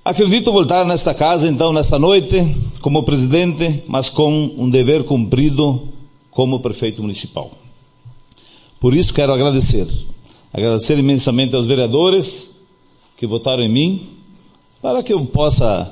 Acredito voltar nesta casa, então, nesta noite, como presidente, mas com um dever cumprido como prefeito municipal. Por isso quero agradecer imensamente aos vereadores que votaram em mim, para que eu possa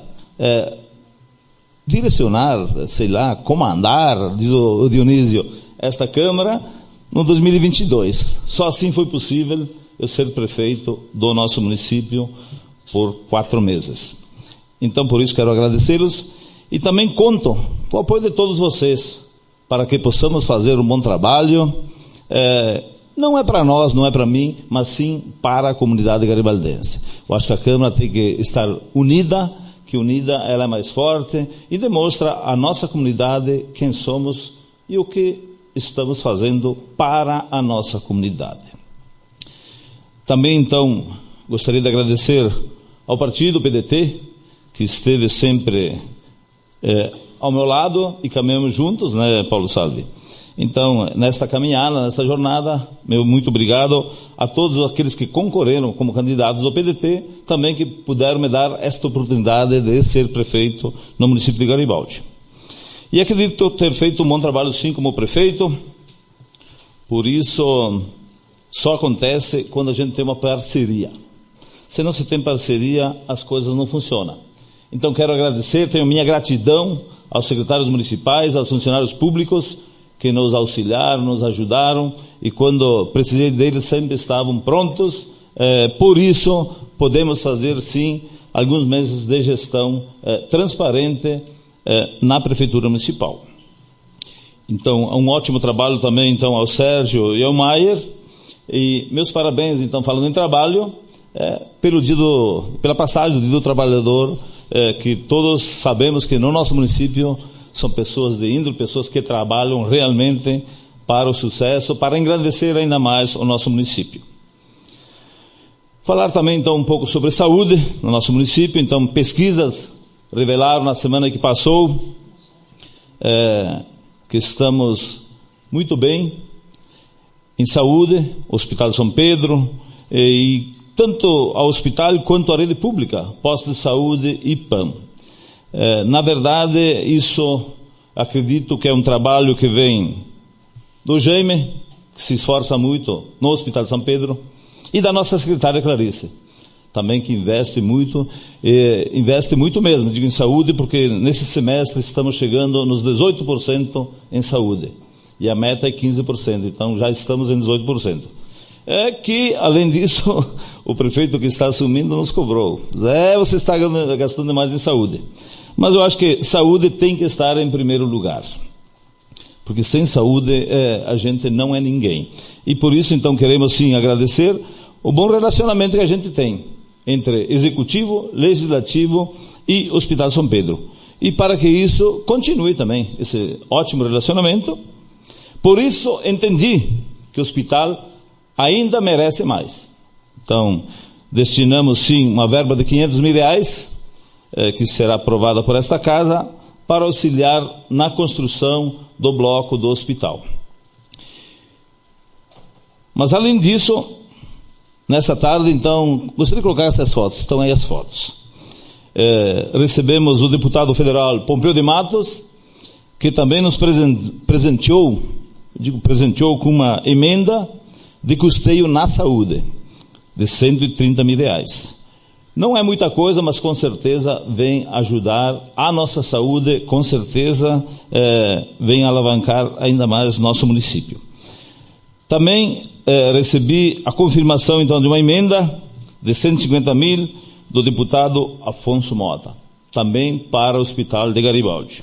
direcionar, comandar, diz o Dionísio, esta Câmara no 2022. Só assim foi possível eu ser prefeito do nosso município por 4 meses. Então, por isso, quero agradecê-los e também conto com o apoio de todos vocês para que possamos fazer um bom trabalho. Não é para nós, não é para mim, mas sim para a comunidade garibaldense. Eu acho que a Câmara tem que estar unida, que unida ela é mais forte e demonstra à nossa comunidade quem somos e o que estamos fazendo para a nossa comunidade. Também, então, gostaria de agradecer ao partido PDT, que esteve sempre ao meu lado e caminhamos juntos, né, Paulo Salvi? Então, nesta caminhada, nesta jornada, meu muito obrigado a todos aqueles que concorreram como candidatos do PDT, também que puderam me dar esta oportunidade de ser prefeito no município de Garibaldi. E acredito ter feito um bom trabalho, sim, como prefeito. Por isso, só acontece quando a gente tem uma parceria. Se não se tem parceria, as coisas não funcionam. Então, quero agradecer, tenho minha gratidão aos secretários municipais, aos funcionários públicos que nos auxiliaram, nos ajudaram, e quando precisei deles sempre estavam prontos. Por isso, podemos fazer, sim, alguns meses de gestão transparente na Prefeitura Municipal. Então, um ótimo trabalho também, então, ao Sérgio e ao Maier, e meus parabéns, então, falando em trabalho, pela passagem do Dia do Trabalhador, que todos sabemos que no nosso município são pessoas de índole, pessoas que trabalham realmente para o sucesso, para engrandecer ainda mais o nosso município. Falar também, então, um pouco sobre saúde no nosso município. Então, pesquisas revelaram na semana que passou que estamos muito bem em saúde, Hospital São Pedro, e tanto ao hospital quanto à rede pública, posto de saúde e PAM. Na verdade, isso acredito que é um trabalho que vem do Jaime, que se esforça muito no Hospital São Pedro, e da nossa secretária Clarice, também que investe muito mesmo, digo em saúde, porque nesse semestre estamos chegando nos 18% em saúde, e a meta é 15%, então já estamos em 18%. Que, além disso, o prefeito que está assumindo nos cobrou. Você está gastando mais em saúde. Mas eu acho que saúde tem que estar em primeiro lugar. Porque sem saúde a gente não é ninguém. E por isso, então, queremos sim agradecer o bom relacionamento que a gente tem entre Executivo, Legislativo e Hospital São Pedro. E para que isso continue também, esse ótimo relacionamento. Por isso, entendi que o hospital ainda merece mais. Então, destinamos sim uma verba de R$500 mil, que será aprovada por esta casa, para auxiliar na construção do bloco do hospital. Mas além disso, nessa tarde, então, gostaria de colocar essas fotos, estão aí as fotos. Recebemos o deputado federal Pompeu de Matos, que também nos presenteou com uma emenda de custeio na saúde, de R$130 mil. Não é muita coisa, mas com certeza vem ajudar a nossa saúde, com certeza vem alavancar ainda mais nosso município. Também recebi a confirmação, então, de uma emenda de R$150 mil do deputado Afonso Mota, também para o Hospital de Garibaldi.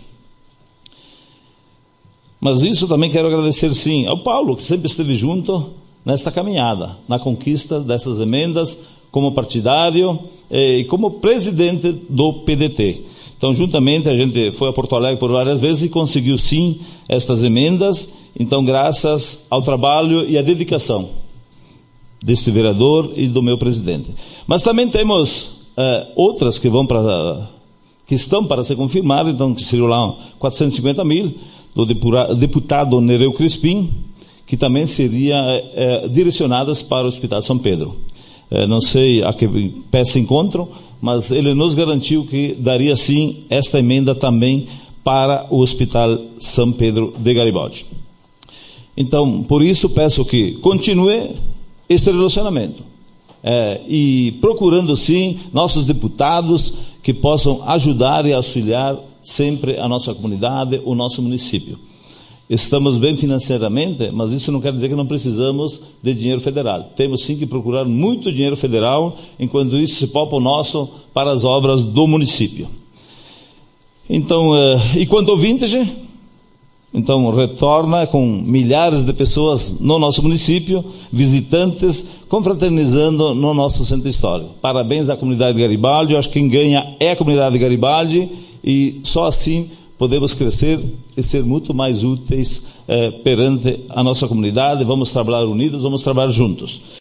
Mas isso também quero agradecer, sim, ao Paulo, que sempre esteve junto nesta caminhada, na conquista dessas emendas, como partidário e como presidente do PDT. Então, juntamente, a gente foi a Porto Alegre por várias vezes e conseguiu, sim, estas emendas. Então, graças ao trabalho e à dedicação deste vereador e do meu presidente. Mas também temos outras que estão para ser confirmadas, então, que seriam lá 450 mil, do deputado Nereu Crispim, que também seriam direcionadas para o Hospital São Pedro. Não sei a que pé se encontram, mas ele nos garantiu que daria sim esta emenda também para o Hospital São Pedro de Garibaldi. Então, por isso peço que continue este relacionamento e procurando sim nossos deputados que possam ajudar e auxiliar sempre a nossa comunidade, o nosso município. Estamos bem financeiramente, mas isso não quer dizer que não precisamos de dinheiro federal. Temos sim que procurar muito dinheiro federal, enquanto isso se poupa o nosso para as obras do município. Então, e quanto ao Vintage, então retorna com milhares de pessoas no nosso município, visitantes, confraternizando no nosso centro histórico. Parabéns à comunidade de Garibaldi, eu acho que quem ganha é a comunidade de Garibaldi, e só assim podemos crescer e ser muito mais úteis perante a nossa comunidade. Vamos trabalhar unidos, vamos trabalhar juntos.